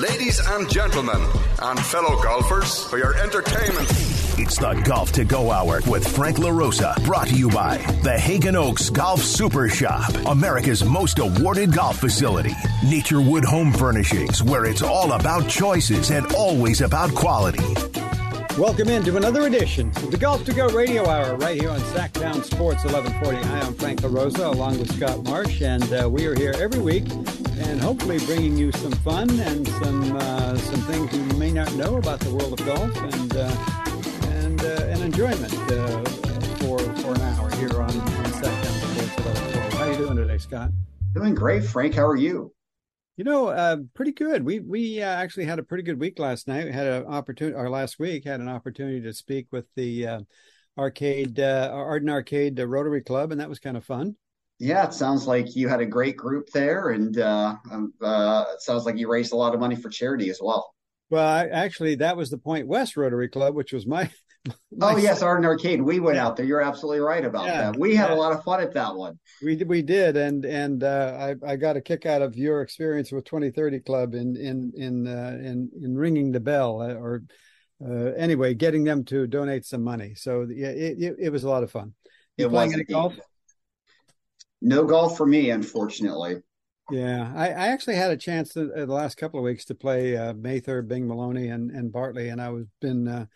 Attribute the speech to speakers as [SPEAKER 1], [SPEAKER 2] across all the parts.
[SPEAKER 1] Ladies and gentlemen, and fellow golfers, for your entertainment.
[SPEAKER 2] It's the Golf to Go Hour with Frank LaRosa, brought to you by the Hagen Oaks Golf Super Shop, America's most awarded golf facility. Naturewood Home Furnishings, where it's all about choices and always about quality.
[SPEAKER 3] Welcome into another edition of the Golf to Go Radio Hour right here on Sacktown Sports 1140. Hi, I'm Frank LaRosa along with Scott Marsh, and we are here every week and hopefully bringing you some fun and some things you may not know about the world of golf and enjoyment for an hour here on Sacktown Sports 1140. How are you doing today, Scott?
[SPEAKER 4] Doing great, Frank. How are you?
[SPEAKER 3] You know, pretty good. We actually had a pretty good week last night. We had an opportunity, or last week had an opportunity to speak with the Arden Arcade Rotary Club, and that was kind of fun.
[SPEAKER 4] Yeah, it sounds like you had a great group there, and it sounds like you raised a lot of money for charity as well.
[SPEAKER 3] Well, actually, that was the Point West Rotary Club, which was my
[SPEAKER 4] oh, yes, Arden Arcade. We went out there. You're absolutely right about that. We had a lot of fun at that one.
[SPEAKER 3] We did, and I got a kick out of your experience with 2030 Club in ringing the bell, or anyway, getting them to donate some money. So yeah, it was a lot of fun. You playing any golf?
[SPEAKER 4] No golf for me, unfortunately.
[SPEAKER 3] Yeah, I actually had a chance the last couple of weeks to play Mather, Bing Maloney, and Bartley, and I was been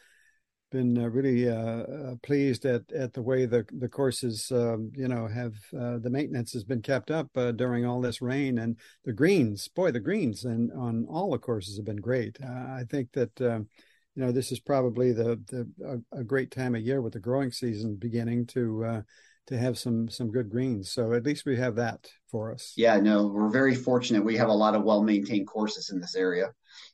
[SPEAKER 3] really pleased at the way the courses have the maintenance has been kept up during all this rain, and the greens and on all the courses have been great. I think that this is probably a great time of year with the growing season beginning to have some good greens. So at least we have that for us.
[SPEAKER 4] Yeah, no, we're very fortunate. We have a lot of well-maintained courses in this area.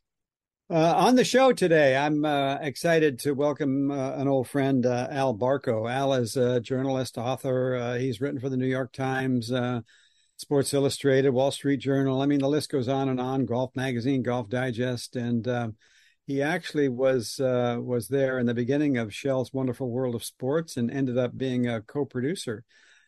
[SPEAKER 3] On the show today, I'm excited to welcome an old friend, Al Barkow. Al is a journalist, author. He's written for the New York Times, Sports Illustrated, Wall Street Journal. I mean, the list goes on and on, Golf Magazine, Golf Digest. And he actually was there in the beginning of Shell's Wonderful World of Sports and ended up being a co-producer.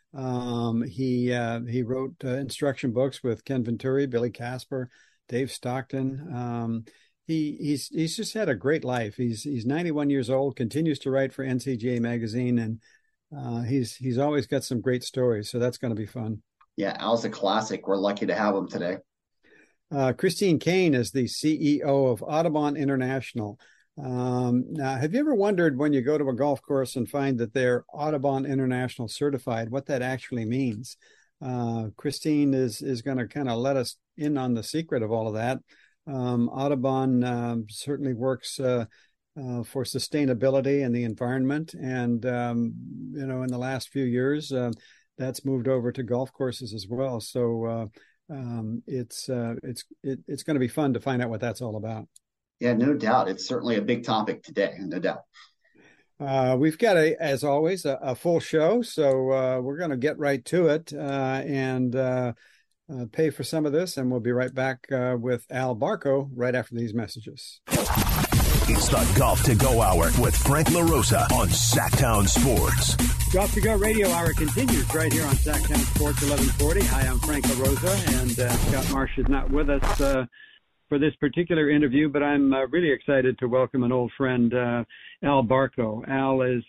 [SPEAKER 3] He wrote instruction books with Ken Venturi, Billy Casper, Dave Stockton. He's just had a great life. He's 91 years old, continues to write for NCGA magazine, and he's always got some great stories. So that's going to be fun.
[SPEAKER 4] Yeah, Al's a classic. We're lucky to have him today.
[SPEAKER 3] Christine Kane is the CEO of Audubon International. Now, have you ever wondered when you go to a golf course and find that they're Audubon International certified, what that actually means? Christine is going to kind of let us in on the secret of all of that. Audubon certainly works for sustainability and the environment, and in the last few years, that's moved over to golf courses as well. So it's going to be fun to find out what that's all about.
[SPEAKER 4] Yeah, no doubt. It's certainly a big topic today, no doubt.
[SPEAKER 3] We've got, as always, a full show, so we're going to get right to it and pay for some of this, and we'll be right back with Al Barkow right after these messages.
[SPEAKER 2] It's the Golf to Go Hour with Frank LaRosa on Sacktown Sports.
[SPEAKER 3] Golf to Go Radio Hour continues right here on Sacktown Sports 1140. Hi, I'm Frank LaRosa, and Scott Marsh is not with us for this particular interview, but I'm really excited to welcome an old friend, Al Barkow. Al is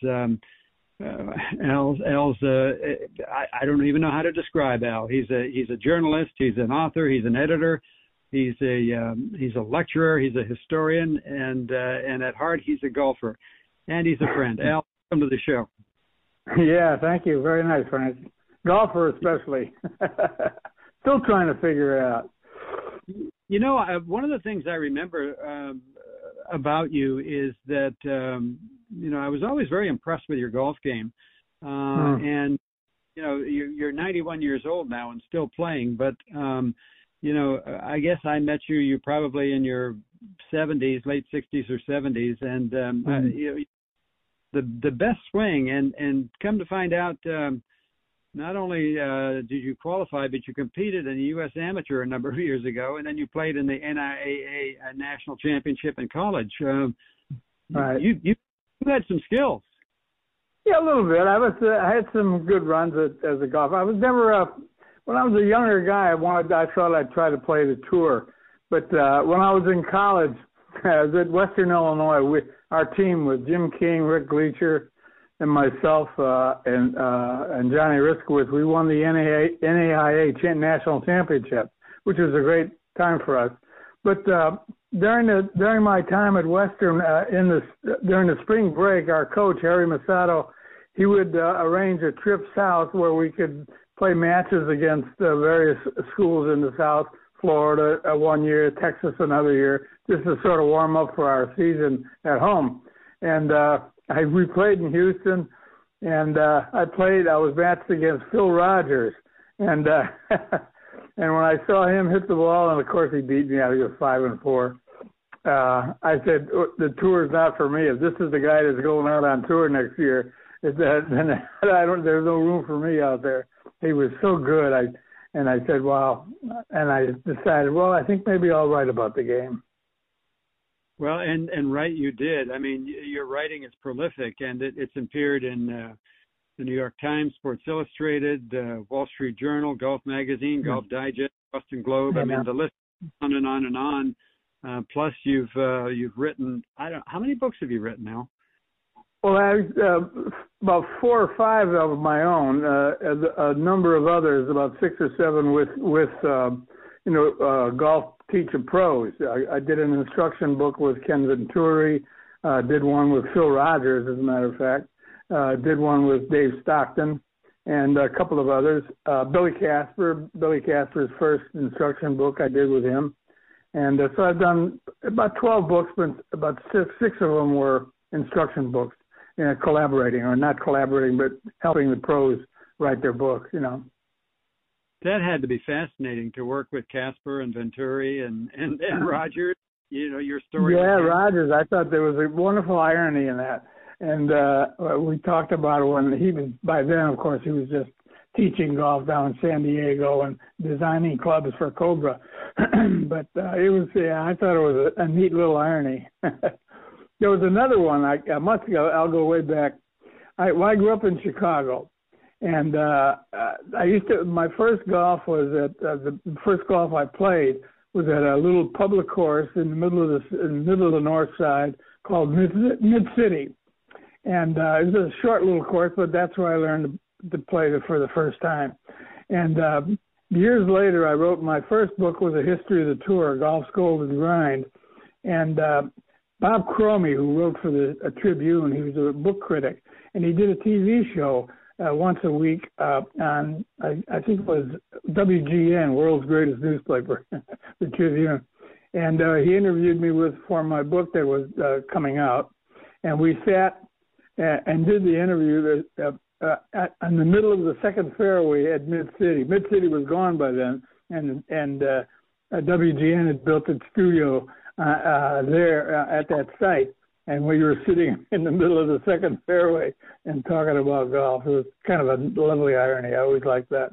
[SPEAKER 3] I don't even know how to describe Al. He's a journalist, he's an author, he's an editor, he's a lecturer, he's a historian, and at heart he's a golfer, and he's a friend. Al, welcome to the show.
[SPEAKER 5] Yeah, thank you. Very nice, Frank. Golfer especially. Still trying to figure it out.
[SPEAKER 3] You know, one of the things I remember about you is that, I was always very impressed with your golf game. And, you're 91 years old now and still playing. But, I guess I met you probably in your 70s, late 60s or 70s. And, the best swing. And come to find out, not only did you qualify, but you competed in the U.S. Amateur a number of years ago, and then you played in the NIAA National Championship in college.
[SPEAKER 5] Right.
[SPEAKER 3] You had some skills.
[SPEAKER 5] Yeah, a little bit. I had some good runs as a golfer. I was never when I was a younger guy. I thought I'd try to play the tour, But when I was in college, I was at Western Illinois. Our team was Jim King, Rick Gleacher, and myself and Johnny Riskowitz. We won the NAIA National Championship, which was a great time for us. But during my time at Western, during the spring break, our coach Harry Masato, he would arrange a trip south where we could play matches against various schools in the South. Florida one year, Texas another year, just to sort of warm up for our season at home. And we played in Houston, and I was matched against Phil Rogers. And and when I saw him hit the ball, and of course he beat me, I was 5-4. I said, the tour is not for me. If this is the guy that's going out on tour next year, then there's no room for me out there. He was so good. And I said, wow. And I decided, well, I think maybe I'll write about the game.
[SPEAKER 3] Well, and write you did. I mean, your writing is prolific, and it's appeared in the New York Times, Sports Illustrated, Wall Street Journal, Golf Magazine, Golf Digest, Boston Globe. I mean, the list on and on and on. Plus, you've written. How many books have you written now?
[SPEAKER 5] Well, about 4 or 5 of my own, a number of others, about 6 or 7 with golf teacher pros. I did an instruction book with Ken Venturi, did one with Phil Rogers, as a matter of fact, did one with Dave Stockton, and a couple of others. Billy Casper's first instruction book I did with him. And so I've done about 12 books, but about six of them were instruction books. Collaborating, or not collaborating, but helping the pros write their books,
[SPEAKER 3] That had to be fascinating to work with Casper and Venturi and Rogers. Your story.
[SPEAKER 5] Yeah, Rogers. I thought there was a wonderful irony in that. And we talked about it when he was, by then, of course, he was just teaching golf down in San Diego and designing clubs for Cobra. But it was, I thought it was a neat little irony. There was another one. I'll go way back. I grew up in Chicago, and my first golf was at the first golf I played was at a little public course in the middle of the north side called Mid City, and it was a short little course, but that's where I learned to play for the first time. And years later, I wrote my first book was a history of the tour, Golf's Golden Grind, and Bob Cromie, who wrote for the Tribune, he was a book critic, and he did a TV show once a week on, I think it was WGN, World's Greatest Newspaper, the Tribune. And he interviewed me for my book that was coming out, and we sat and did the interview in the middle of the second fairway at Mid City. Mid City was gone by then, and WGN had built its studio there at that site, and we were sitting in the middle of the second fairway and talking about golf. It was kind of a lovely irony. I always liked that.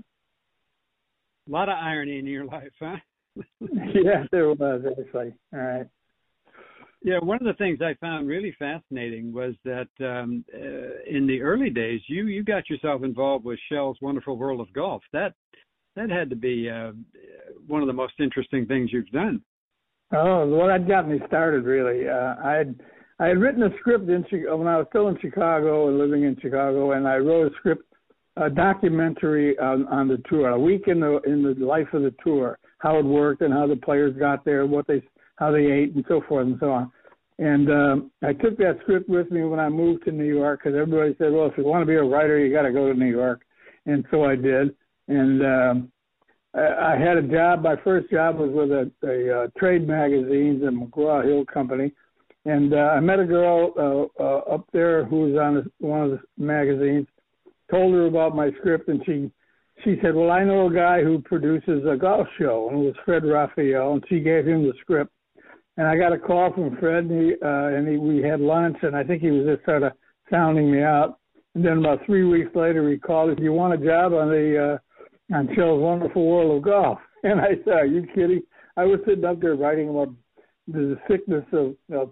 [SPEAKER 3] A lot of irony in your life, huh?
[SPEAKER 5] Yes, there was, actually. All right.
[SPEAKER 3] Yeah, one of the things I found really fascinating was that in the early days, you got yourself involved with Shell's Wonderful World of Golf. That had to be one of the most interesting things you've done.
[SPEAKER 5] Oh, well, that got me started, really. I had written a script when I was still in Chicago and living in Chicago, and I wrote a documentary on the tour, a week in the life of the tour, how it worked and how the players got there, how they ate, and so forth and so on. And I took that script with me when I moved to New York, because everybody said, well, if you want to be a writer, you got to go to New York. And so I did. And I had a job. My first job was with a trade magazine, the McGraw-Hill Company, and I met a girl up there who was on one of the magazines. Told her about my script, and she said, "Well, I know a guy who produces a golf show," and it was Fred Raphael, and she gave him the script. And I got a call from Fred, and we had lunch, and I think he was just sort of sounding me out. And then about 3 weeks later, he called, "If you want a job on Shell's Wonderful World of Golf." And I said, "Are you kidding?" I was sitting up there writing about the thickness of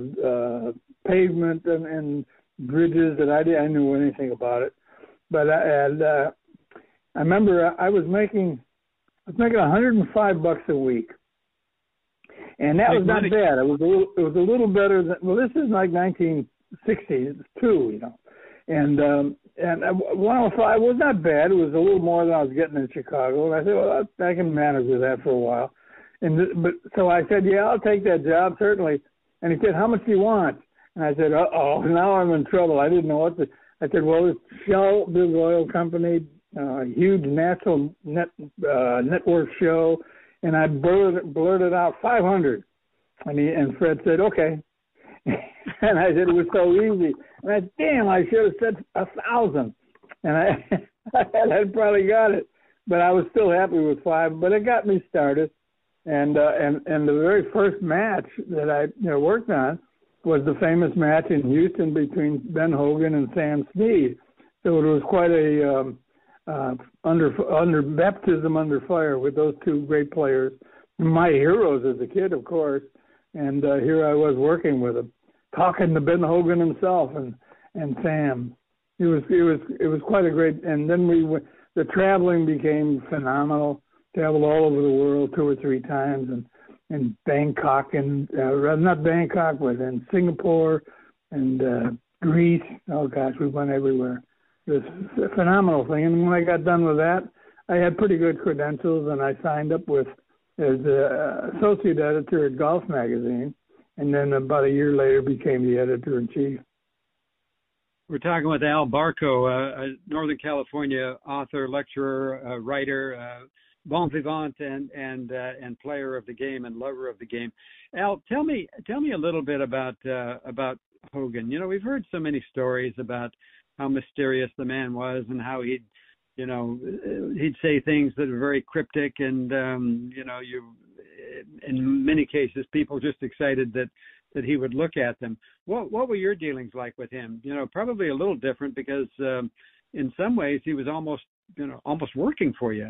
[SPEAKER 5] pavement and bridges that I didn't know anything about it. But I remember I was making $105 a week, And that was not bad. It was a little better than, well, this is like 1960s too, you know. And 105 was not bad. It was a little more than I was getting in Chicago. And I said, well, I can manage with that for a while. So I said, yeah, I'll take that job, certainly. And he said, how much do you want? And I said, uh-oh, now I'm in trouble. I didn't know what to. I said, well, it's Shell, big oil company, huge national network show. And I blurted out 500. And Fred said, okay. And I said, it was so easy. And I said, damn, I should have said 1,000. And I probably got it. But I was still happy with 5. But it got me started. And the very first match that I worked on was the famous match in Houston between Ben Hogan and Sam Snead. So it was quite a under baptism under fire with those two great players, my heroes as a kid, of course. And here I was working with them, talking to Ben Hogan himself and Sam. It was quite a great. And then the traveling became phenomenal. Traveled all over the world 2 or 3 times, and Bangkok and not Bangkok, but in Singapore and Greece. Oh gosh, we went everywhere. It was a phenomenal thing. And when I got done with that, I had pretty good credentials, and I signed up as associate editor at Golf Magazine, and then about a year later became the editor-in-chief.
[SPEAKER 3] We're talking with Al Barkow, a Northern California author, lecturer, writer, bon vivant, and player of the game and lover of the game. Al, tell me a little bit about Hogan. You know, we've heard so many stories about how mysterious the man was and how he'd say things that are very cryptic, and in many cases people just excited that he would look at them. What were your dealings like with him? You know, probably a little different because in some ways he was almost working for you.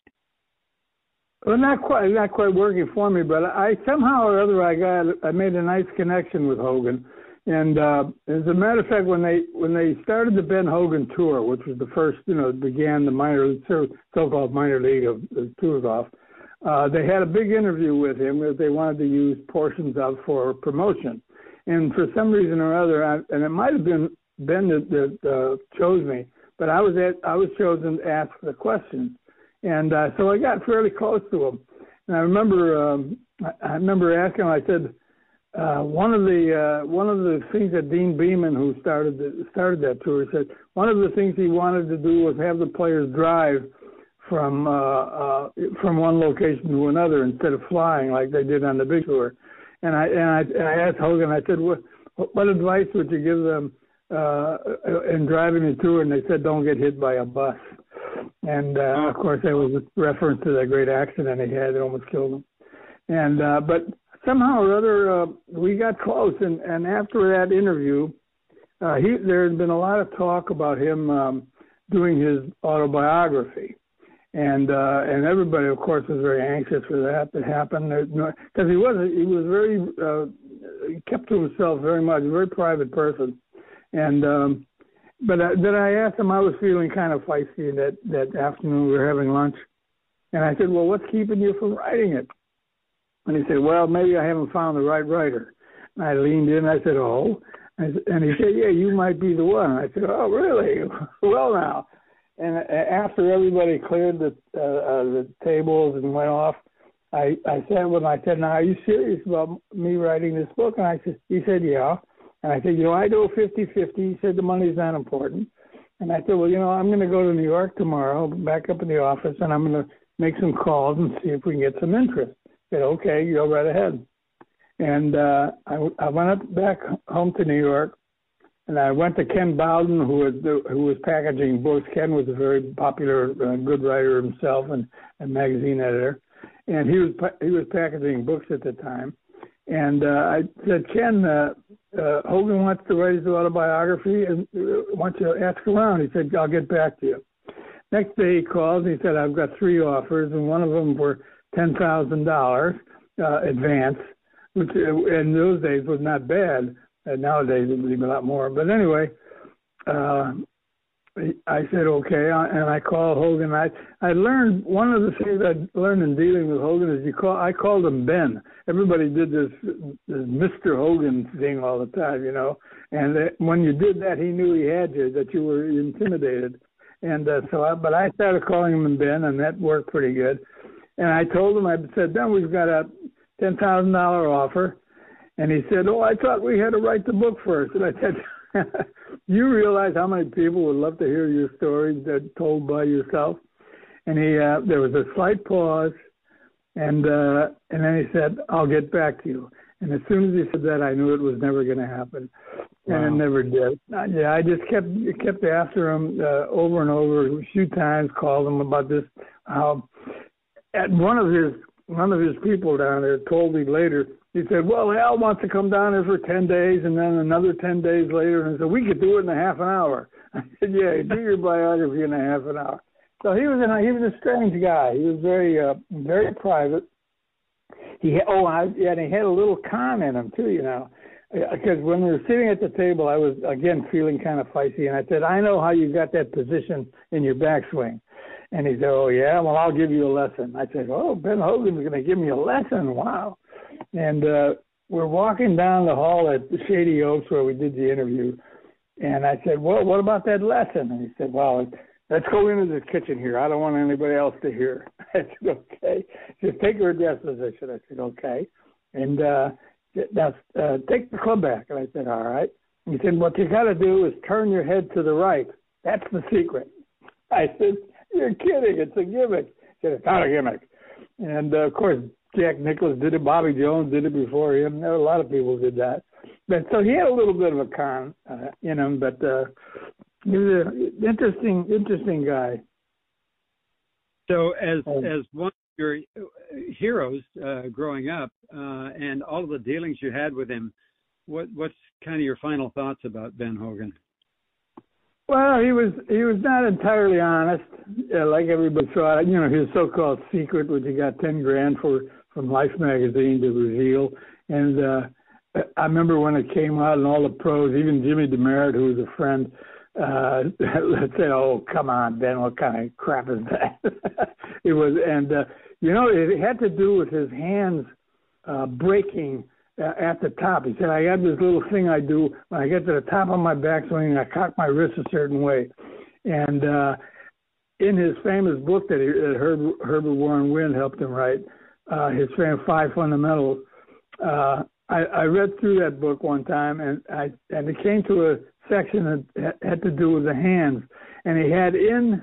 [SPEAKER 5] Well, not quite working for me, but I somehow or other I made a nice connection with Hogan. And as a matter of fact, when they started the Ben Hogan tour, which was the first, began the so-called minor league of tour golf, they had a big interview with him that they wanted to use portions of for promotion. And for some reason or other, and it might have been Ben that chose me, but I was chosen to ask the questions. And so I got fairly close to him. And I remember asking him, I said, one of the things that Dean Beeman, who started that tour, said one of the things he wanted to do was have the players drive from one location to another instead of flying like they did on the big tour. And I asked Hogan, I said, what advice would you give them in driving the tour? And they said, don't get hit by a bus. And of course, that was a reference to that great accident he had that almost killed him. And but somehow or other, we got close. And after that interview, there had been a lot of talk about him doing his autobiography. And everybody, of course, was very anxious for that to happen because he was very he kept to himself very much, a very private person. And but then I asked him, I was feeling kind of feisty that afternoon. We were having lunch, and I said, well, what's keeping you from writing it? And he said, well, maybe I haven't found the right writer. And I leaned in. I said, oh. And he said, yeah, you might be the one. I said, oh, really? Well, now. And after everybody cleared the tables and went off, I said, now, are you serious about me writing this book? And he said, yeah. And I said, I do 50-50. He said, the money's not important. And I said, well, I'm going to go to New York tomorrow, back up in the office, and I'm going to make some calls and see if we can get some interest. He said, okay, you go right ahead. And I went back home to New York, and I went to Ken Bowden, who was packaging books. Ken was a very popular, good writer himself and magazine editor. And he was packaging books at the time. And I said, Ken, Hogan wants to write his autobiography, and wants you to ask around. He said, I'll get back to you. Next day he called, and he said, I've got 3 offers, and one of them for $10,000 advance, which in those days was not bad. Nowadays it would be a lot more. But anyway, I said, okay, and I called Hogan. I learned, one of the things I learned in dealing with Hogan is I called him Ben. Everybody did this Mr. Hogan thing all the time, you know. And when you did that, he knew he had you, that you were intimidated. And but I started calling him Ben, and that worked pretty good. And I told him, I said, Ben, we've got a $10,000 offer. And he said, oh, I thought we had to write the book first. And I said, you realize how many people would love to hear your story told by yourself? And there was a slight pause, and then he said, I'll get back to you. And as soon as he said that, I knew it was never going to happen. Wow. And it never did. Yeah, I just kept after him over and over a few times, called him about this. At one of his people down there told me later, he said, well, Al wants to come down there for 10 days and then another 10 days later. And he said, we could do it in a half an hour. I said, yeah, do your biography in a half an hour. So he was a strange guy. He was very, very private. He had a little con in him too, you know, because when we were sitting at the table, I was, again, feeling kind of feisty. And I said, I know how you got that position in your backswing. And he said, oh, yeah, well, I'll give you a lesson. I said, oh, Ben Hogan's going to give me a lesson. Wow. And we're walking down the hall at Shady Oaks where we did the interview. And I said, well, what about that lesson? And he said, well, let's go into the kitchen here. I don't want anybody else to hear. I said, okay. He said, take your desk position. I said, okay. And now take the club back. And I said, all right. And he said, what you got to do is turn your head to the right. That's the secret. I said, you're kidding. It's a gimmick. He said, it's not a gimmick. And, of course, Jack Nicklaus did it. Bobby Jones did it before him. A lot of people did that. But so he had a little bit of a con in him, but he was an interesting guy.
[SPEAKER 3] So as one of your heroes growing up and all of the dealings you had with him, what's kind of your final thoughts about Ben Hogan?
[SPEAKER 5] Well, he was not entirely honest, like everybody thought. You know, his so-called secret, which he got $10,000 from Life magazine to reveal. And I remember when it came out, and all the pros, even Jimmy DeMeritt, who was a friend, said, "Oh, come on, Ben, what kind of crap is that?" It was, and you know, it had to do with his hands breaking. At the top, he said, I got this little thing I do when I get to the top of my backswing, I cock my wrist a certain way. And in his famous book that Herbert Warren Wind helped him write, his famous 5 Fundamentals, I read through that book one time, and it came to a section that had to do with the hands, and he had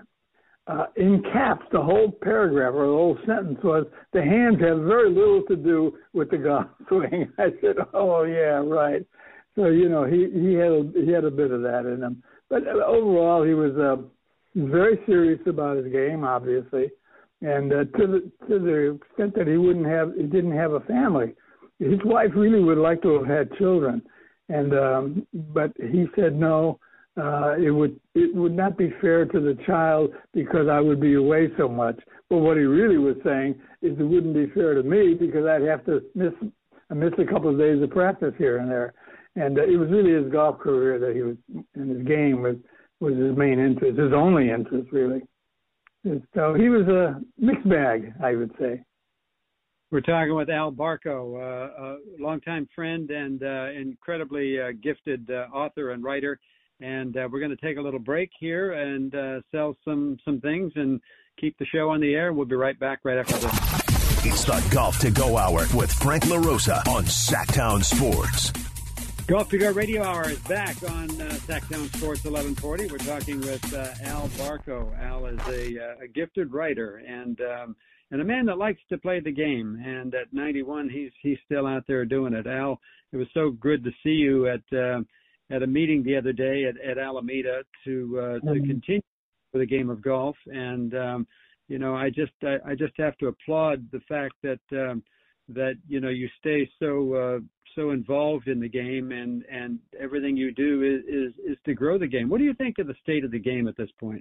[SPEAKER 5] in caps the whole paragraph or the whole sentence was, the hands have very little to do with the golf swing. I said, oh yeah, right. So you know, he had a bit of that in him, but overall he was very serious about his game, obviously, and to the extent that he didn't have a family. His wife really would like to have had children, and but he said no. It would not be fair to the child because I would be away so much. But what he really was saying is it wouldn't be fair to me because I'd have to miss a couple of days of practice here and there. And it was really his golf career that he was, and his game was his main interest, his only interest really. And so he was a mixed bag, I would say.
[SPEAKER 3] We're talking with Al Barkow, a longtime friend and incredibly gifted author and writer. And we're going to take a little break here and sell some things and keep the show on the air. We'll be right back right after this.
[SPEAKER 2] It's the Golf to Go Hour with Frank LaRosa on Sacktown Sports.
[SPEAKER 3] Golf to Go Radio Hour is back on Sacktown Sports 1140. We're talking with Al Barkow. Al is a gifted writer and a man that likes to play the game. And at 91, he's still out there doing it. Al, it was so good to see you at a meeting the other day at Alameda to continue with the game of golf. And, you know, I just have to applaud the fact that, you know, you stay so involved in the game and everything you do is to grow the game. What do you think of the state of the game at this point?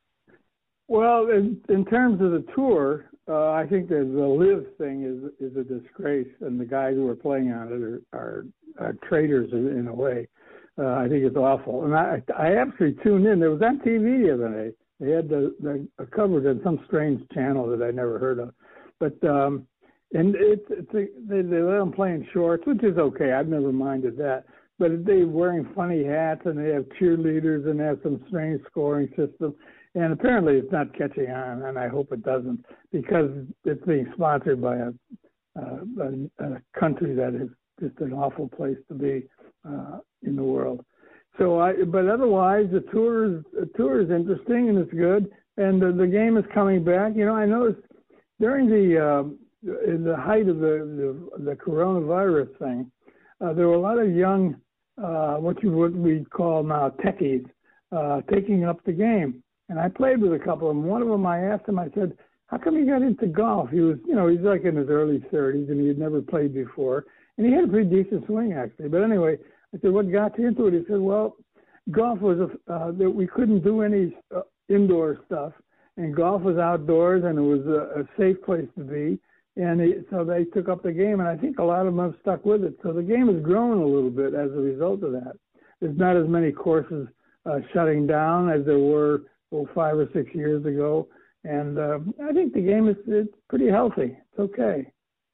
[SPEAKER 5] Well, in terms of the tour, I think that the LIV thing is a disgrace, and the guys who are playing on it are traitors in a way. I think it's awful. And I actually tuned in. It was on TV the other day. They had the covered on some strange channel that I never heard of. But and they let them play in shorts, which is okay. I've never minded that. But they're wearing funny hats, and they have cheerleaders, and they have some strange scoring system. And apparently it's not catching on, and I hope it doesn't, because it's being sponsored by a country that is just an awful place to be in the world. So but otherwise, the tour is interesting and it's good, and the game is coming back. You know, I noticed during in the height of the coronavirus thing, there were a lot of young, what we call now techies, taking up the game. And I played with a couple of them. One of them, I asked him, I said, how come you got into golf? He was, he's like in his early 30s, and he had never played before. And he had a pretty decent swing, actually. But anyway, I said, what got you into it? He said, well, golf was that we couldn't do any indoor stuff, and golf was outdoors, and it was a safe place to be. And so they took up the game, and I think a lot of them have stuck with it. So the game has grown a little bit as a result of that. There's not as many courses shutting down as there were 5 or 6 years ago. And I think the game is pretty healthy. It's okay.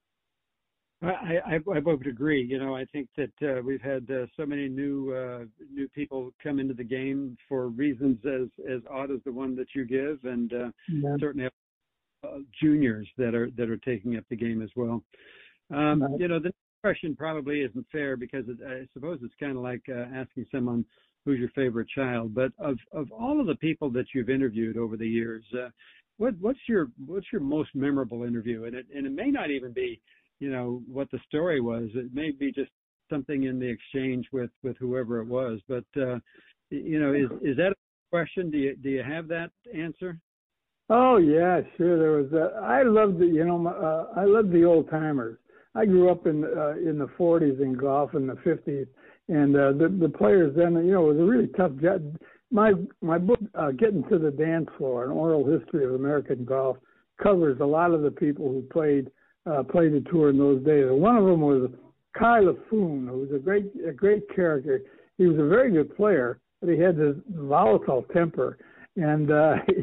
[SPEAKER 3] I would agree. I think that we've had so many new people come into the game for reasons as odd as the one that you give, and certainly juniors that are taking up the game as well. The next question probably isn't fair, because I suppose it's kind of like asking someone who's your favorite child. But of all of the people that you've interviewed over the years, what's your most memorable interview? And it may not even be what the story was. It may be just something in the exchange with whoever it was. But is that a question? Do you have that answer?
[SPEAKER 5] Oh yeah, sure. There was. I loved I loved the old timers. I grew up in the 40s in golf, in the 50s, and the players then. It was a really tough job. My book, Getting to the Dance Floor: An Oral History of American Golf, covers a lot of the people who played the tour in those days. And one of them was Kai Laffoon, who was a great character. He was a very good player, but he had this volatile temper, and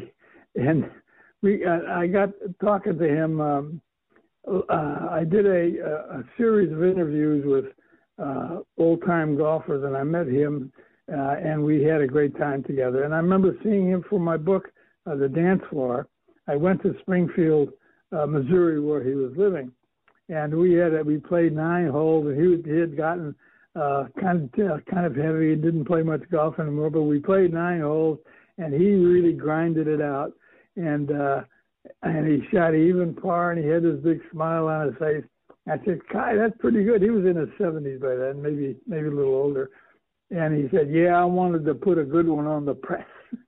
[SPEAKER 5] I got talking to him. I did a series of interviews with old-time golfers, and I met him, and we had a great time together. And I remember seeing him for my book, The Dance Floor. I went to Springfield, Missouri, where he was living, and we played 9 holes, and he had gotten kind of heavy. He didn't play much golf anymore, but we played 9 holes, and he really grinded it out. And he shot even par, and he had this big smile on his face. I said, Kai, that's pretty good. He was in his 70s by then, maybe a little older. And he said, yeah, I wanted to put a good one on the press.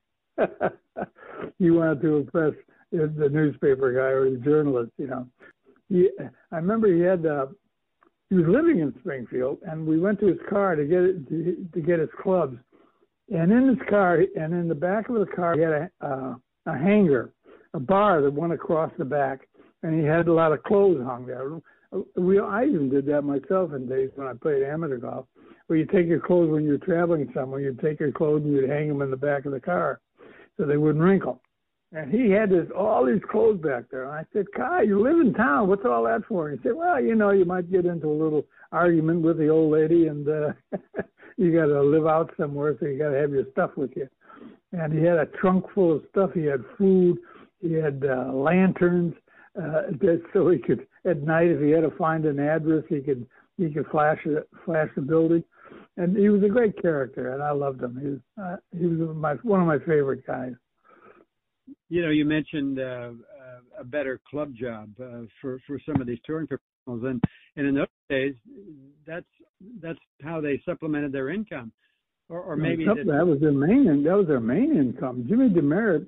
[SPEAKER 5] He wanted to impress the newspaper guy or the journalist, I remember he was living in Springfield, and we went to his car to get his clubs. And in his car, and in the back of the car, he had a hanger, a bar that went across the back, and he had a lot of clothes hung there. I even did that myself in days when I played amateur golf, where you take your clothes when you're traveling somewhere, you'd take your clothes and you'd hang them in the back of the car so they wouldn't wrinkle. And he had all these clothes back there. And I said, Kai, you live in town. What's all that for? And he said, well, you might get into a little argument with the old lady, and you got to live out somewhere, so you got to have your stuff with you. And he had a trunk full of stuff. He had food. He had lanterns, so he could, at night, if he had to find an address, he could flash the building. And he was a great character, and I loved him. He was one of my favorite guys.
[SPEAKER 3] You mentioned a better club job for some of these touring professionals, and in those days, that's how they supplemented their income, or maybe
[SPEAKER 5] that was their main. That was their main income. Jimmy Demaret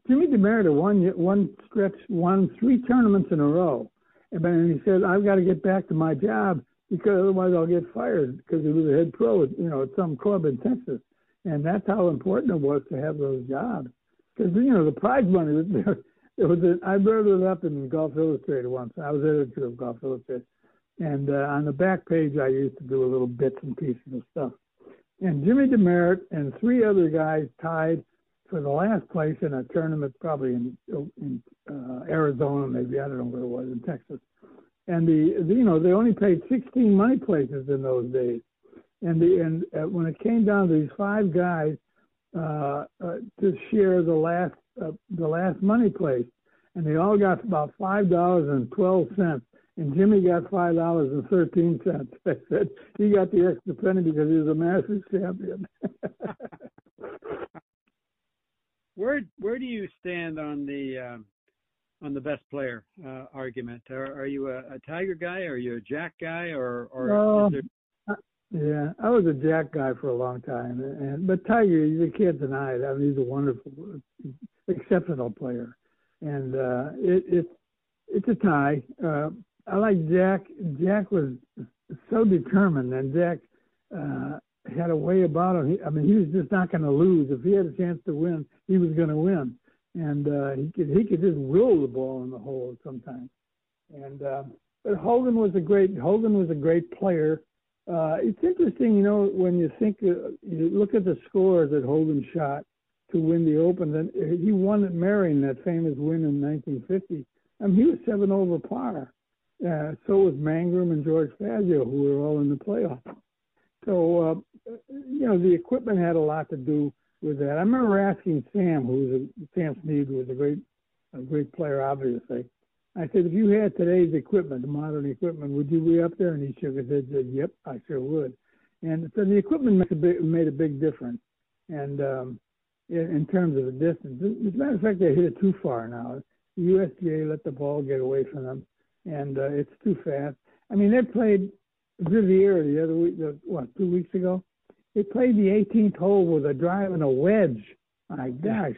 [SPEAKER 5] won 3 tournaments in a row, and he said, "I've got to get back to my job because otherwise I'll get fired," because he was a head pro, at some club in Texas, and that's how important it was to have those jobs. Because the prize money was there. I wrote it up in Golf Illustrated once. I was editor of Golf Illustrated, and on the back page I used to do a little bits and pieces of stuff. And Jimmy DeMeritt and three other guys tied for the last place in a tournament, probably in Arizona, maybe, I don't know where it was, in Texas. And they only paid 16 money places in those days. And when it came down to these five guys to share the last money place, and they all got about $5.12, and Jimmy got $5.13. I said he got the extra penny because he was a Masters champion.
[SPEAKER 3] Where do you stand on the best player argument? Are you a Tiger guy? Are you a Jack guy? Or is there...
[SPEAKER 5] Yeah, I was a Jack guy for a long time, but Tiger, you can't deny it. I mean, he's a wonderful, exceptional player, and it's a tie. I like Jack. Jack was so determined, and Jack had a way about him. He was just not going to lose. If he had a chance to win, he was going to win, and he could just will the ball in the hole sometimes. And but Hogan was a great player. It's interesting, when you you look at the scores that Hogan shot to win the Open. Then he won at Merion, that famous win in 1950. He was 7 over par. So was Mangrum and George Fazio, who were all in the playoffs. So, the equipment had a lot to do with that. I remember asking Sam Snead, who was a great player, obviously. I said, if you had today's equipment, the modern equipment, would you be up there? And he shook his head and said, yep, I sure would. And so the equipment made a big difference. And in terms of the distance, as a matter of fact, they hit it too far now. The USGA let the ball get away from them, and it's too fast. They played Riviera the other week, 2 weeks ago? They played the 18th hole with a drive and a wedge. My gosh.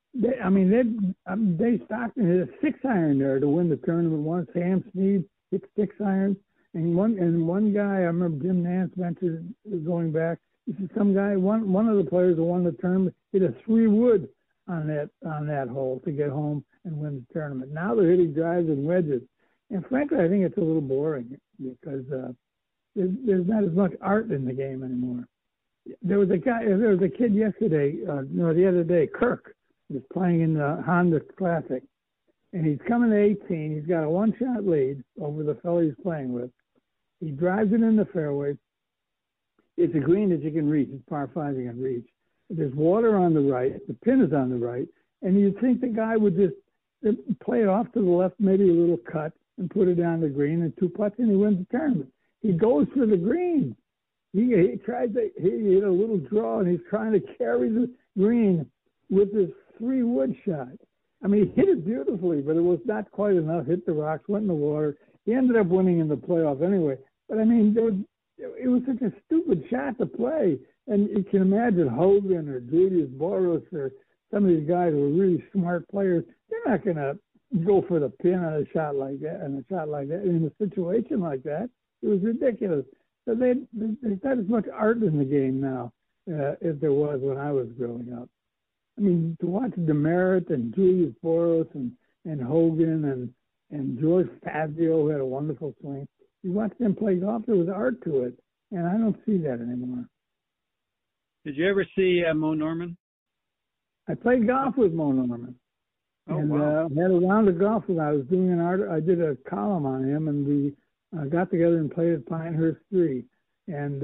[SPEAKER 5] Dave Stockton hit a 6-iron there to win the tournament once. Sam Snead hit 6-iron. And one guy, I remember Jim Nance mentioned going back, this is some guy, one of the players who won the tournament hit a 3-wood on that hole to get home and win the tournament. Now they're hitting drives and wedges. And frankly, I think it's a little boring because there's not as much art in the game anymore. There was a kid yesterday, the other day, Kirk, was playing in the Honda Classic. And he's coming to 18. He's got a 1-shot lead over the fellow he's playing with. He drives it in the fairway. It's a green that you can reach. It's par 5 you can reach. There's water on the right. The pin is on the right. And you'd think the guy would just play it off to the left, maybe a little cut, and put it down the green and 2 putts, and he wins the tournament. He goes for the green. He hit a little draw, and he's trying to carry the green with this 3-wood shot. He hit it beautifully, but it was not quite enough. Hit the rocks, went in the water. He ended up winning in the playoff anyway. But it was such a stupid shot to play. And you can imagine Hogan or Julius Boros or some of these guys who are really smart players. They're not going to go for the pin on a shot like that. In a situation like that, it was ridiculous. So there's not as much art in the game now as there was when I was growing up. To watch DeMeritt and Julius Boros and Hogan and George Fazio, who had a wonderful swing, you watch them play golf, there was art to it, and I don't see that anymore.
[SPEAKER 3] Did you ever see Mo Norman?
[SPEAKER 5] I played golf with Mo Norman.
[SPEAKER 3] Wow.
[SPEAKER 5] I had a round of golf with him. I was doing I did a column on him, and we got together and played at Pinehurst 3. And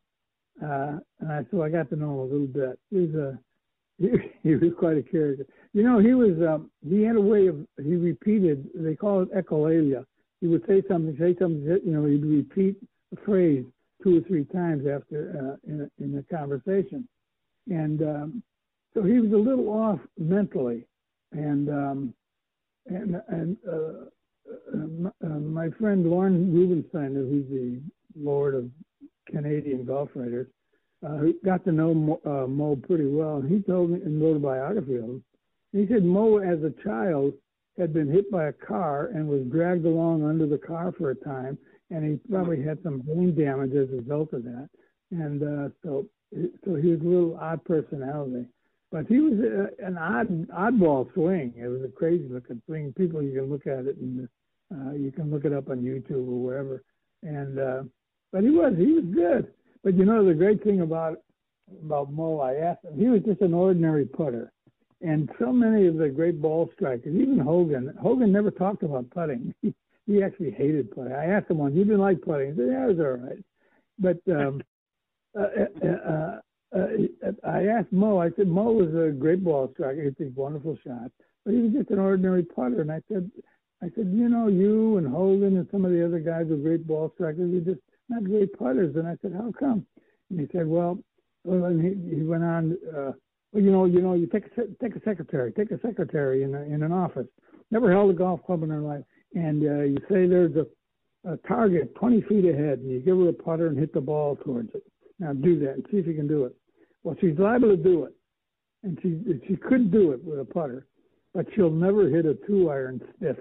[SPEAKER 5] so I got to know him a little bit. He was quite a character. He had a way of, he repeated, they call it echolalia. He would say something, he'd repeat a phrase 2 or 3 times after, in a conversation. And so he was a little off mentally. And my friend Lorne Rubenstein, who's the Lord of Canadian golf writers, who got to know Mo pretty well, and he told me and wrote a biography of him. He said Mo, as a child, had been hit by a car and was dragged along under the car for a time, and he probably had some brain damage as a result of that. And so he was a little odd personality. But he was an oddball swing. It was a crazy-looking swing. People, you can look at it, and you can look it up on YouTube or wherever. And but he was good. But the great thing about about Mo, I asked him. He was just an ordinary putter. And so many of the great ball strikers, even Hogan never talked about putting. He actually hated putting. I asked him once, you didn't like putting? He said, yeah, it was all right. But I asked Mo, I said, Mo was a great ball striker. He took wonderful shots. But he was just an ordinary putter. And I said, you know, you and Hogan and some of the other guys were great ball strikers. You're just not great putters. And I said, how come? And he said, well, and he went on, you take a secretary in an office. Never held a golf club in her life. And you say there's a target 20 feet ahead, and you give her a putter and hit the ball towards it. Now do that and see if you can do it. Well, she's liable to do it. And she could do it with a putter, but she'll never hit a 2-iron stiff.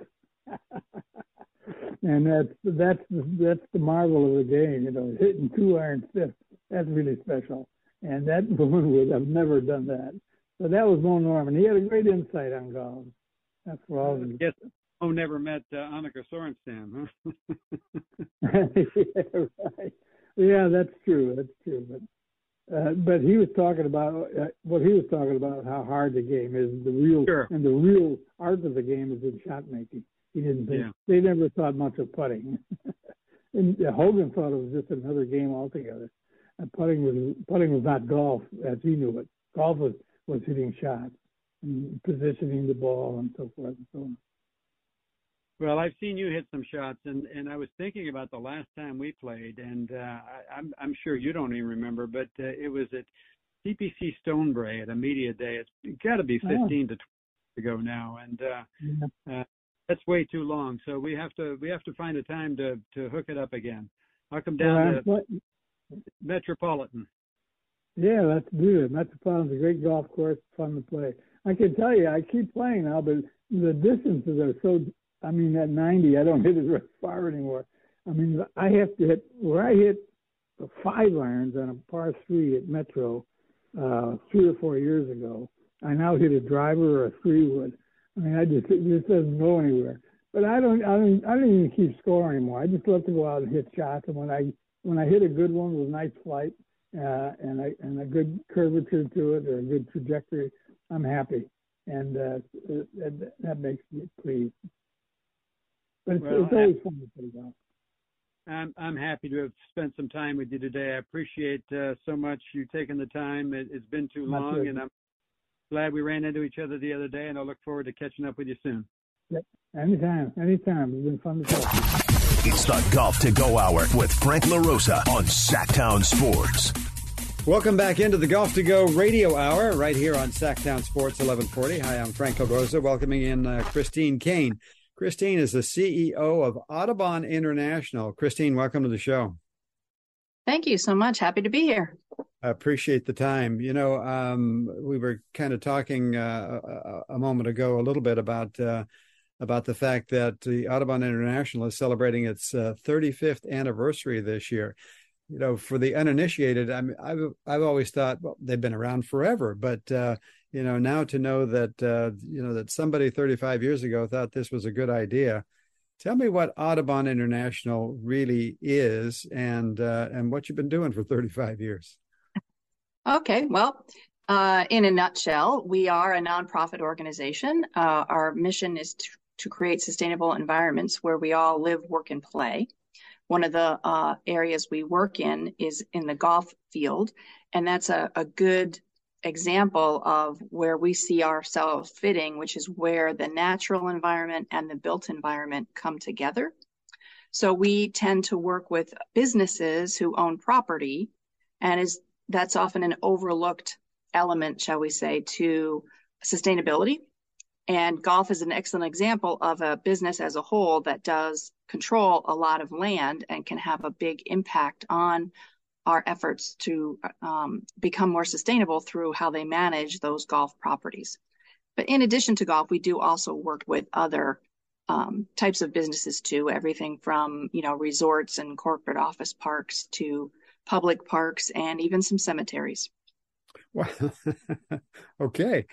[SPEAKER 5] And that's the marvel of the game, you know, hitting 2-iron stiff. That's really special. And that woman would have never done that. So that was Mo Norman. He had a great insight on golf. That's for all of us.
[SPEAKER 3] Yes. Oh, never met Annika Sorenstam, huh?
[SPEAKER 5] Yeah, right. Yeah, that's true. But he was talking about how hard the game is. And the real art of the game is in shot making. He didn't think they never thought much of putting. And Hogan thought it was just another game altogether. And putting was not golf as he knew it. Golf was hitting shots and positioning the ball and so forth and so on.
[SPEAKER 3] Well, I've seen you hit some shots, and I was thinking about the last time we played, and I'm sure you don't even remember, but it was at CPC Stonebrae at a media day. It's got to be 15 to 20 ago now, and that's way too long. So we have to find a time to hook it up again. I'll come down to Metropolitan.
[SPEAKER 5] Yeah, let's do it. Metropolitan's a great golf course, fun to play. I can tell you, I keep playing now, but the distances are so. I mean, at 90, I don't hit it very far anymore. I mean, I have to hit where I hit 5 irons on a par 3 at Metro 3 or 4 years ago. I now hit a driver or a 3-wood. I mean, it just doesn't go anywhere. But I don't even keep score anymore. I just love to go out and hit shots. And when I hit a good one with nice flight and a good curvature to it or a good trajectory, I'm happy, and that makes me pleased. But it's always fun to play golf.
[SPEAKER 3] I'm happy to have spent some time with you today. I appreciate so much you taking the time. It's been too long, and I'm glad we ran into each other the other day, and I look forward to catching up with you soon.
[SPEAKER 5] Yep, anytime. It's been fun to talk to you.
[SPEAKER 2] It's the Golf to Go Hour with Frank LaRosa on Sacktown Sports.
[SPEAKER 3] Welcome back into the Golf to Go radio hour right here on Sacktown Sports 1140. Hi, I'm Frank LaRosa, welcoming in Christine Kane. Christine is the CEO of Audubon International. Christine, welcome to the show.
[SPEAKER 6] Thank you so much. Happy to be here.
[SPEAKER 3] I appreciate the time. You know, we were kind of talking a moment ago a little bit about the fact that the Audubon International is celebrating its 35th anniversary this year. You know, for the uninitiated, I've always thought, well, they've been around forever, but you know, now to know that that somebody 35 years ago thought this was a good idea. Tell me what Audubon International really is, and what you've been doing for 35 years.
[SPEAKER 6] Okay, well, in a nutshell, we are a nonprofit organization. Our mission is to create sustainable environments where we all live, work, and play. One of the areas we work in is in the golf field, and that's a good example of where we see ourselves fitting, which is where the natural environment and the built environment come together. So we tend to work with businesses who own property, and that's often an overlooked element, shall we say, to sustainability. And golf is an excellent example of a business as a whole that does control a lot of land and can have a big impact on our efforts to become more sustainable through how they manage those golf properties. But in addition to golf, we do also work with other types of businesses too, everything from, resorts and corporate office parks to public parks and even some cemeteries.
[SPEAKER 3] Well, okay.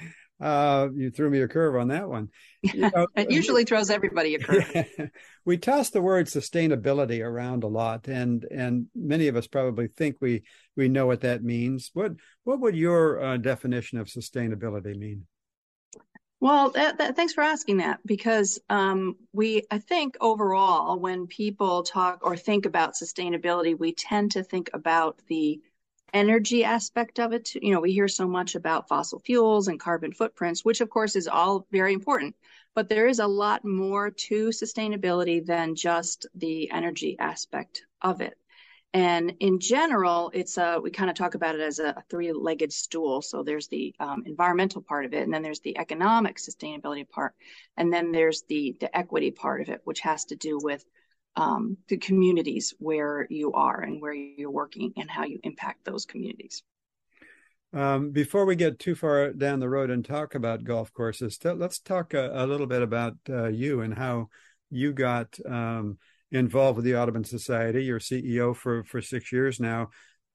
[SPEAKER 3] You threw me a curve on that one.
[SPEAKER 6] It usually throws everybody a curve.
[SPEAKER 3] Yeah. We toss the word sustainability around a lot, and many of us probably think we know what that means. What would your definition of sustainability mean?
[SPEAKER 6] Well, thanks for asking that, because I think overall, when people talk or think about sustainability, we tend to think about the energy aspect of it. We hear so much about fossil fuels and carbon footprints, which of course is all very important, but there is a lot more to sustainability than just the energy aspect of it. And in general, we kind of talk about it as a three-legged stool. So there's the environmental part of it, and then there's the economic sustainability part, and then there's the equity part of it, which has to do with the communities where you are and where you're working and how you impact those communities.
[SPEAKER 3] Before we get too far down the road and talk about golf courses, let's talk a little bit about you and how you got involved with the Audubon Society. You're CEO for 6 years now.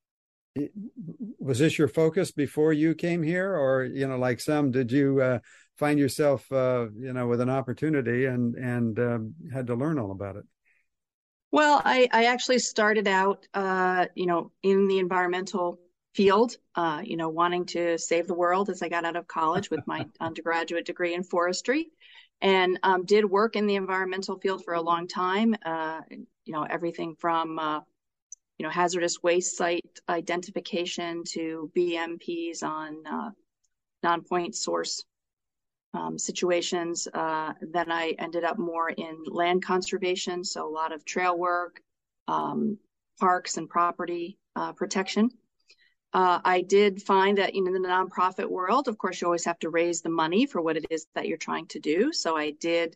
[SPEAKER 3] Was this your focus before you came here, or like some, did you find yourself with an opportunity and had to learn all about it?
[SPEAKER 6] Well, I actually started out, in the environmental field, wanting to save the world as I got out of college with my undergraduate degree in forestry, and did work in the environmental field for a long time. Everything from, hazardous waste site identification to BMPs on non-point source situations. Then I ended up more in land conservation, so a lot of trail work, parks and property protection. I did find that in the nonprofit world, of course, you always have to raise the money for what it is that you're trying to do. So I did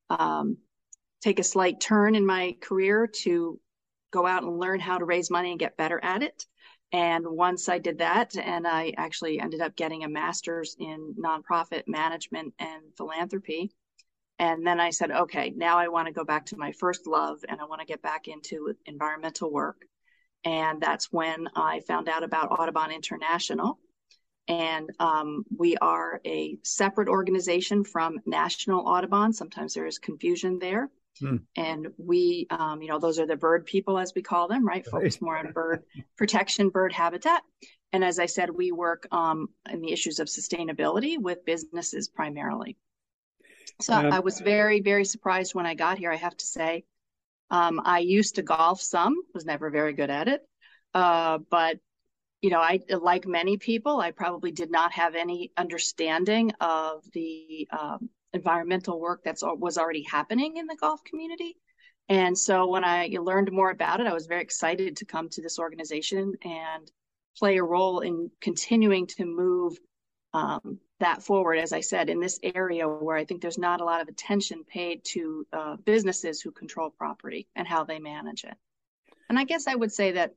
[SPEAKER 6] take a slight turn in my career to go out and learn how to raise money and get better at it. And once I did that, and I actually ended up getting a master's in nonprofit management and philanthropy. And then I said, okay, now I want to go back to my first love, and I want to get back into environmental work. And that's when I found out about Audubon International. And we are a separate organization from National Audubon. Sometimes there is confusion there. And we, those are the bird people, as we call them, right? Focus more on bird protection, bird habitat. And as I said, we work in the issues of sustainability with businesses primarily. So I was very, very surprised when I got here, I have to say. I used to golf some, was never very good at it. But, I, like many people, I probably did not have any understanding of the environmental work that was already happening in the golf community. And so when I learned more about it, I was very excited to come to this organization and play a role in continuing to move that forward, as I said, in this area where I think there's not a lot of attention paid to businesses who control property and how they manage it. And I guess I would say that,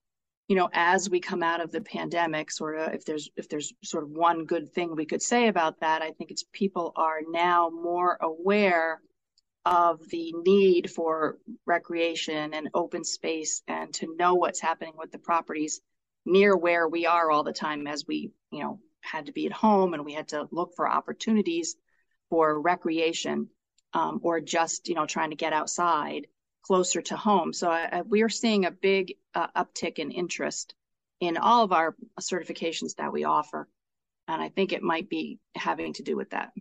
[SPEAKER 6] as we come out of the pandemic, sort of, if there's sort of one good thing we could say about that, I think it's people are now more aware of the need for recreation and open space, and to know what's happening with the properties near where we are all the time, as we, had to be at home and we had to look for opportunities for recreation, or just, trying to get outside closer to home. So we are seeing a big uptick in interest in all of our certifications that we offer. And I think it might be having to do with that.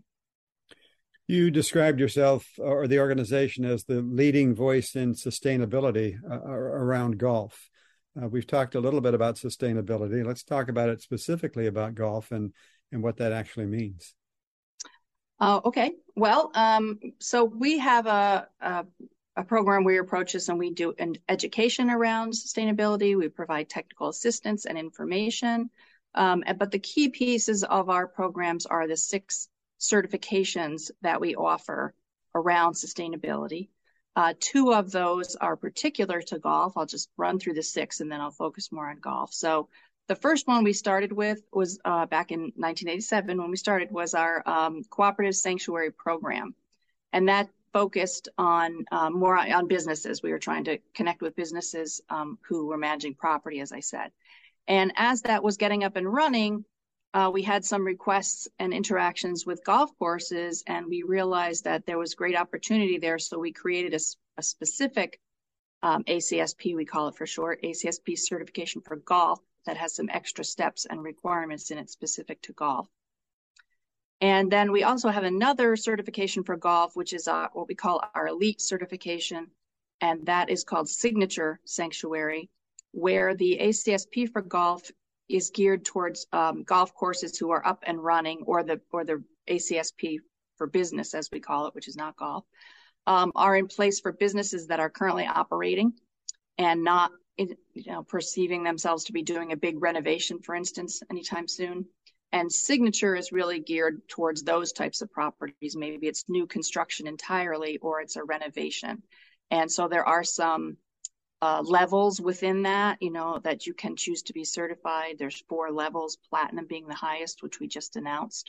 [SPEAKER 3] You described yourself or the organization as the leading voice in sustainability around golf. We've talked a little bit about sustainability. Let's talk about it specifically about golf and what that actually means.
[SPEAKER 6] Okay. Well, so we have a program we approach this, and we do an education around sustainability. We provide technical assistance and information. But the key pieces of our programs are the 6 certifications that we offer around sustainability. 2 of those are particular to golf. I'll just run through the 6 and then I'll focus more on golf. So the first one we started with was back in 1987 when we started, was our cooperative sanctuary program. And that focused on more on businesses. We were trying to connect with businesses who were managing property, as I said. And as that was getting up and running, we had some requests and interactions with golf courses, and we realized that there was great opportunity there. So we created a specific ACSP, we call it for short, ACSP certification for golf that has some extra steps and requirements in it specific to golf. And then we also have another certification for golf, which is what we call our elite certification, and that is called Signature Sanctuary, where the ACSP for golf is geared towards golf courses who are up and running, or the ACSP for business, as we call it, which is not golf, are in place for businesses that are currently operating and not perceiving themselves to be doing a big renovation, for instance, anytime soon. And Signature is really geared towards those types of properties. Maybe it's new construction entirely, or it's a renovation. And so there are some levels within that, that you can choose to be certified. There's 4 levels, platinum being the highest, which we just announced.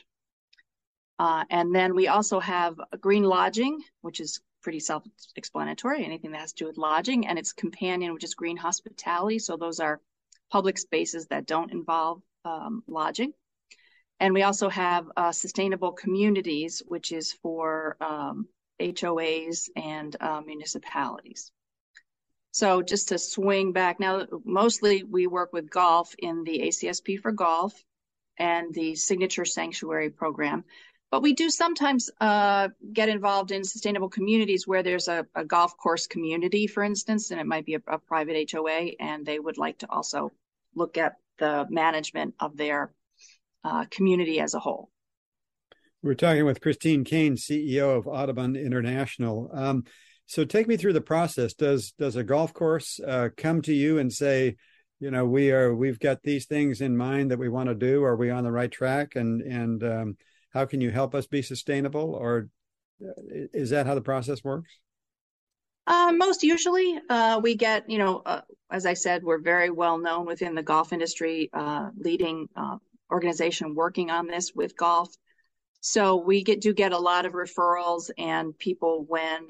[SPEAKER 6] And then we also have a green lodging, which is pretty self-explanatory, anything that has to do with lodging, and its companion, which is green hospitality. So those are public spaces that don't involve lodging. And we also have sustainable communities, which is for HOAs and municipalities. So just to swing back now, mostly we work with golf in the ACSP for golf and the Signature Sanctuary program. But we do sometimes get involved in sustainable communities where there's a golf course community, for instance, and it might be a private HOA, and they would like to also look at the management of their community as a whole.
[SPEAKER 3] We're talking with Christine Kane, CEO of Audubon International. So take me through the process. Does a golf course come to you and say, we've got these things in mind that we want to do? Are we on the right track? And how can you help us be sustainable? Or is that how the process works?
[SPEAKER 6] Most usually we get, as I said, we're very well known within the golf industry, leading organization working on this with golf. So we do get a lot of referrals, and people when,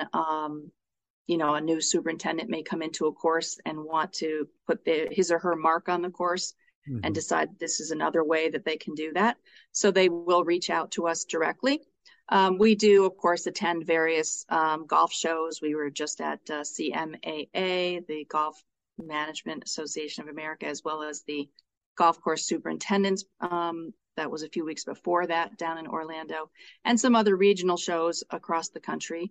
[SPEAKER 6] a new superintendent may come into a course and want to put his or her mark on the course and decide this is another way that they can do that. So they will reach out to us directly. We do, of course, attend various golf shows. We were just at CMAA, the Golf Management Association of America, as well as the Golf Course Superintendents. That was a few weeks before that down in Orlando, and some other regional shows across the country.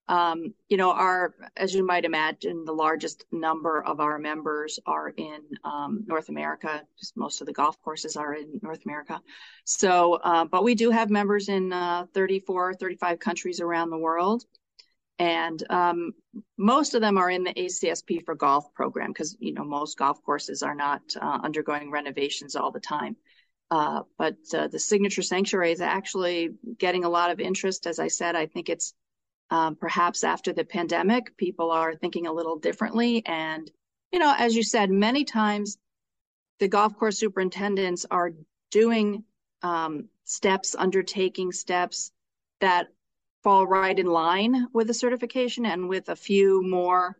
[SPEAKER 6] As you might imagine, the largest number of our members are in North America. Just most of the golf courses are in North America. So, but we do have members in 34, 35 countries around the world. And most of them are in the ACSP for golf program because, most golf courses are not undergoing renovations all the time. But the Signature Sanctuary is actually getting a lot of interest. As I said, I think it's perhaps after the pandemic, people are thinking a little differently. And, as you said, many times the golf course superintendents are doing undertaking steps that fall right in line with the certification, and with a few more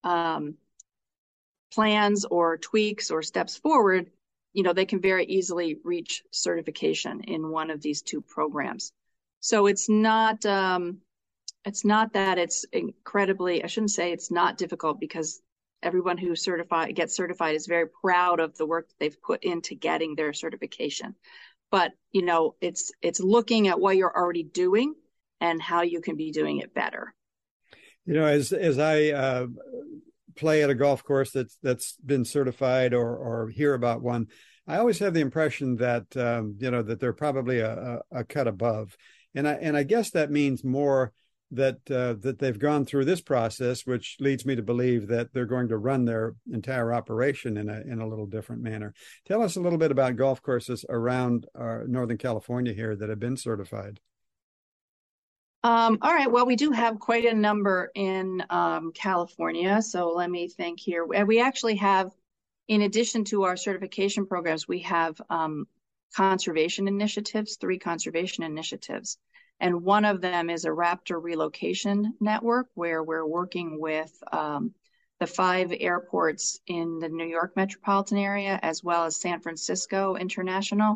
[SPEAKER 6] plans or tweaks or steps forward, they can very easily reach certification in one of these 2 programs. So it's not that it's incredibly, I shouldn't say it's not difficult, because everyone who gets certified is very proud of the work that they've put into getting their certification. But, it's looking at what you're already doing and how you can be doing it better.
[SPEAKER 3] As I play at a golf course that's been certified or hear about one, I always have the impression that that they're probably a cut above, and I guess that means more that they've gone through this process, which leads me to believe that they're going to run their entire operation in a little different manner. Tell us a little bit about golf courses around Northern California here that have been certified.
[SPEAKER 6] All right. Well, we do have quite a number in California. So let me think here. We actually have, in addition to our certification programs, we have conservation initiatives, 3 conservation initiatives. And one of them is a Raptor relocation network, where we're working with the 5 airports in the New York metropolitan area, as well as San Francisco International,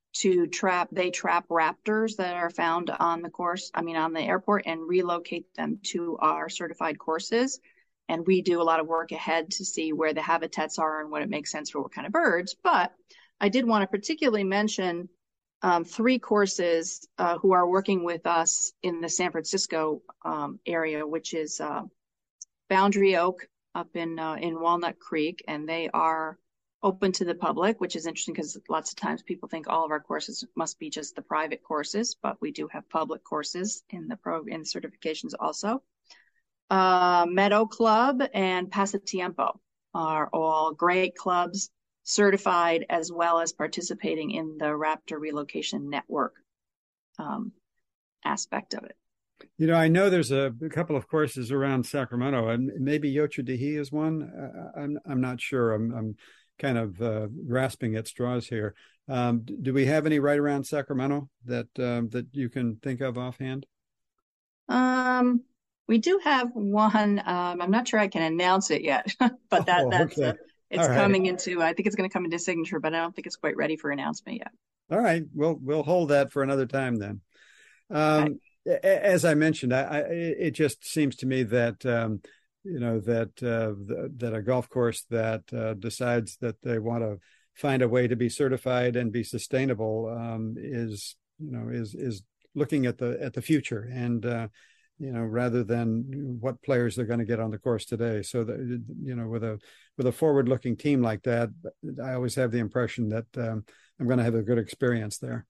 [SPEAKER 6] they trap raptors that are found on the airport, and relocate them to our certified courses. And we do a lot of work ahead to see where the habitats are and what it makes sense for what kind of birds. But I did want to particularly mention 3 courses who are working with us in the San Francisco area, which is Boundary Oak up in Walnut Creek, and they are open to the public, which is interesting because lots of times people think all of our courses must be just the private courses, but we do have public courses in the certifications also. Meadow Club and Pasatiempo are all great clubs, certified as well as participating in the Raptor Relocation Network aspect of it.
[SPEAKER 3] You know, I know there's a couple of courses around Sacramento, and maybe Yocha Dahi is one. I'm not sure. I'm kind of grasping at straws here. Do we have any right around Sacramento that you can think of offhand?
[SPEAKER 6] We do have one. I'm not sure I can announce it yet, but that's
[SPEAKER 3] okay.
[SPEAKER 6] It's coming into. I think it's going to come into signature, but I don't think it's quite ready for announcement yet.
[SPEAKER 3] All right, we'll hold that for another time then.
[SPEAKER 6] Okay.
[SPEAKER 3] As I mentioned, it just seems to me that that a golf course that decides that they want to find a way to be certified and be sustainable is looking at the future, and rather than what players they're going to get on the course today. So that with a forward-looking team like that, I always have the impression that I'm going to have a good experience there.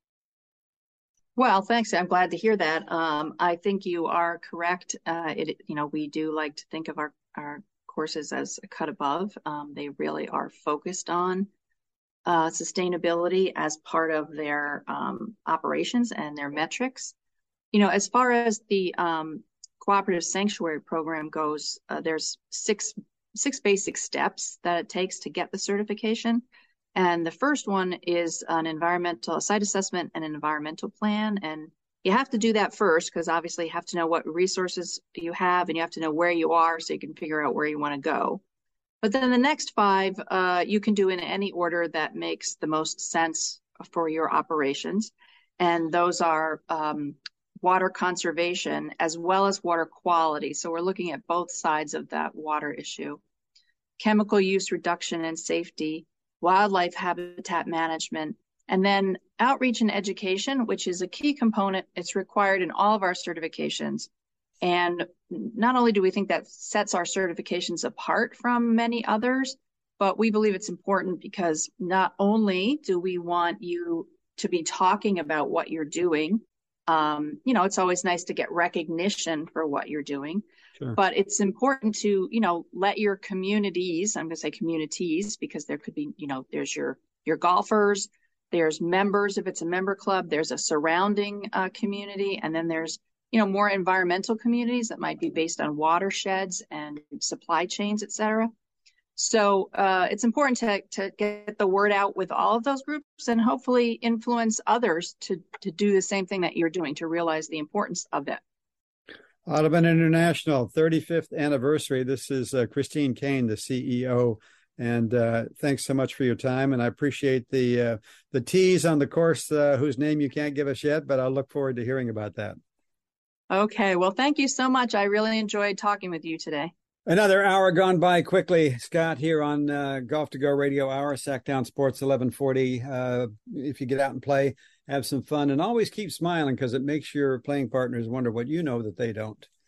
[SPEAKER 6] Well, thanks. I'm glad to hear that. I think you are correct. We do like to think of our courses as a cut above. They really are focused on sustainability as part of their operations and their metrics. As far as the cooperative sanctuary program goes, there's six basic steps that it takes to get the certification. And the first one is a site assessment and an environmental plan. And you have to do that first because obviously you have to know what resources you have, and you have to know where you are so you can figure out where you want to go. But then the next 5, you can do in any order that makes the most sense for your operations. And those are water conservation as well as water quality. So we're looking at both sides of that water issue. Chemical use reduction and safety, wildlife habitat management, and then outreach and education, which is a key component. It's required in all of our certifications. And not only do we think that sets our certifications apart from many others, but we believe it's important because not only do we want you to be talking about what you're doing, it's always nice to get recognition for what you're doing. Sure. But it's important to, let your communities, I'm going to say communities, because there could be, there's your golfers, there's members, if it's a member club, there's a surrounding community, and then there's, more environmental communities that might be based on watersheds and supply chains, et cetera. So it's important to get the word out with all of those groups and hopefully influence others to do the same thing that you're doing, to realize the importance of it.
[SPEAKER 3] Audubon International 35th anniversary. This is Christine Kane, the CEO. And thanks so much for your time. And I appreciate the tease on the course whose name you can't give us yet, but I'll look forward to hearing about that.
[SPEAKER 6] Okay. Well, thank you so much. I really enjoyed talking with you today.
[SPEAKER 3] Another hour gone by quickly. Scott here on Golf to Go Radio Hour, Sacktown Sports 1140. If you get out and play, have some fun, and always keep smiling because it makes your playing partners wonder what you know that they don't.